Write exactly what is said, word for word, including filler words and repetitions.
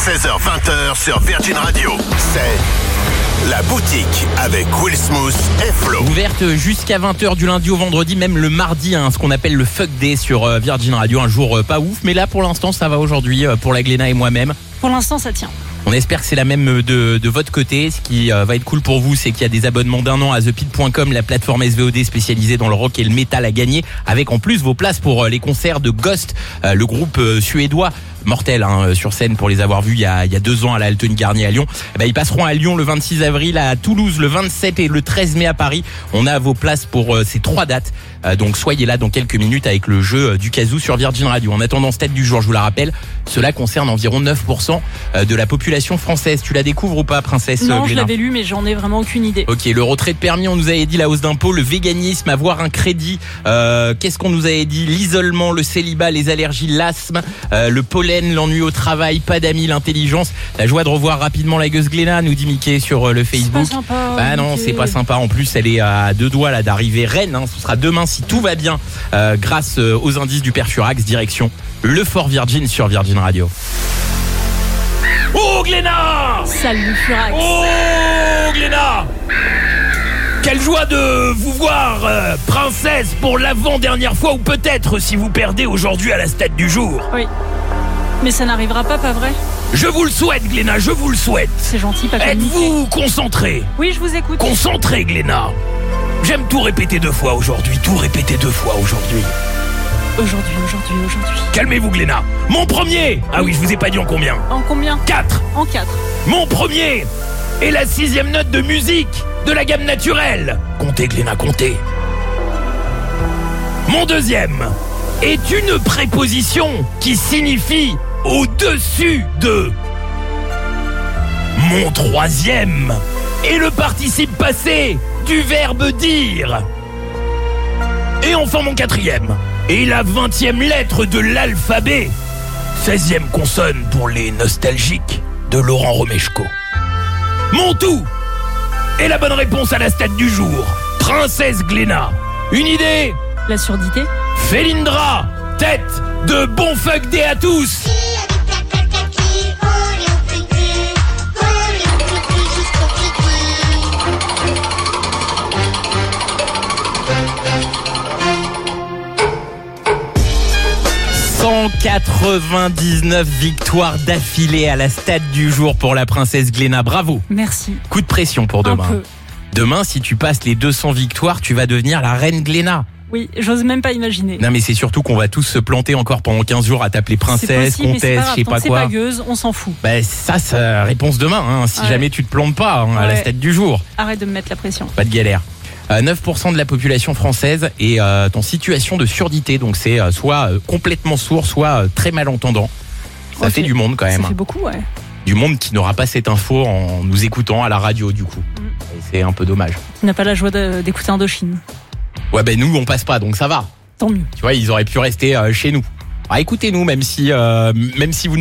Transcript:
seize heures vingt sur Virgin Radio. C'est La Boutique avec Will Smooth et Flo. Ouverte jusqu'à vingt heures du lundi au vendredi, même le mardi, hein, ce qu'on appelle le Fuck Day sur euh, Virgin Radio. Un jour euh, pas ouf, mais là pour l'instant ça va aujourd'hui euh, pour la Gléna et moi-même. Pour l'instant ça tient. On espère que c'est la même de, de votre côté. Ce qui euh, va être cool pour vous, c'est qu'il y a des abonnements d'un an à the pit point com, la plateforme S V O D spécialisée dans le rock et le métal à gagner, avec en plus vos places pour euh, les concerts de Ghost, euh, le groupe euh, suédois. Mortel hein, sur scène pour les avoir vus il y a, il y a deux ans à la Alton Garnier à Lyon. Eh ben, ils passeront à Lyon le vingt-six avril, à Toulouse le vingt-sept et le treize mai à Paris. On a vos places pour euh, ces trois dates. Euh, donc soyez là dans quelques minutes avec le jeu euh, du Kazoo sur Virgin Radio. En attendant cette tête du jour, je vous la rappelle, cela concerne environ neuf pour cent de la population française. Tu la découvres ou pas, princesse Non, euh, je l'avais lu, mais j'en ai vraiment aucune idée. Ok, le retrait de permis, on nous avait dit la hausse d'impôts, le véganisme, avoir un crédit. Euh, qu'est-ce qu'on nous avait dit? L'isolement, le célibat, les allergies, l'asthme, euh, le pollen, l'ennui au travail, pas d'amis, l'intelligence. La joie de revoir rapidement la gueuse Gléna, nous dit Mickey sur euh, le Facebook. C'est pas sympa. Bah non, Mickey. c'est pas sympa. En plus, elle est à deux doigts là d'arriver reine. Hein. Ce sera demain si tout va bien, euh, grâce euh, aux indices du Père Furax. Direction le Fort Virgin sur Virgin Radio. Oh Gléna! Salut Furax. Oh Gléna! Quelle joie de vous voir, euh, princesse, pour l'avant-dernière fois, ou peut-être si vous perdez aujourd'hui à la stade du jour. Oui. Mais ça n'arrivera pas, pas vrai? Je vous le souhaite, Gléna, je vous le souhaite. C'est gentil, pas comme Êtes-vous concentré? Oui, je vous écoute. Concentré, Gléna. J'aime tout répéter deux fois aujourd'hui, tout répéter deux fois aujourd'hui. Aujourd'hui, aujourd'hui, aujourd'hui. Calmez-vous, Gléna. Mon premier. Ah oui, je vous ai pas dit en combien. En combien? Quatre. En quatre. Mon premier est la sixième note de musique de la gamme naturelle. Comptez, Gléna, comptez. Mon deuxième est une préposition qui signifie au-dessus de. Mon troisième est le participe passé du verbe dire. Et enfin mon quatrième est la vingtième lettre de l'alphabet, seizième consonne pour les nostalgiques de Laurent Romeshko. Mon tout est la bonne réponse à la stat du jour. Princesse Gléna. Une idée? La surdité? Félindra, tête de bon fuck day à tous. cent quatre-vingt-dix-neuf victoires d'affilée à la stade du jour pour la princesse Gléna. Bravo. Merci. Coup de pression pour demain. Un peu. Demain, si tu passes les deux cents victoires, tu vas devenir la reine Gléna. Oui, j'ose même pas imaginer. Non mais c'est surtout qu'on va tous se planter encore pendant quinze jours à t'appeler princesse, possible, comtesse, je sais pas c'est quoi. pas gueuse, on s'en fout. Bah ça, ça réponse demain, hein, si Ouais. jamais tu te plantes pas hein, à la Ouais. stade du jour. Arrête de me mettre la pression. Pas de galère. Euh, neuf pour cent de la population française est euh, en situation de surdité, donc c'est euh, soit euh, complètement sourd, soit euh, très malentendant. Ça Ok. fait du monde quand même. Ça fait beaucoup, ouais. Du monde qui n'aura pas cette info en nous écoutant à la radio du coup. Mm. Et c'est un peu dommage. Tu n'as pas la joie de- d'écouter Indochine. Ouais ben nous on passe pas, donc ça va. Tant mieux. Tu vois, ils auraient pu rester euh, chez nous. Ah, écoutez-nous, même si, euh, même si vous